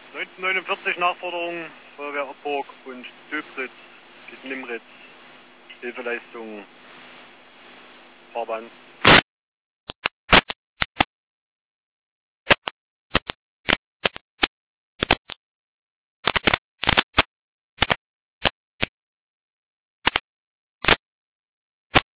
1949 Nachforderung, Feuerwehr Oppburg und Döbritz, Nimritz, Hilfeleistung, Fahrbahn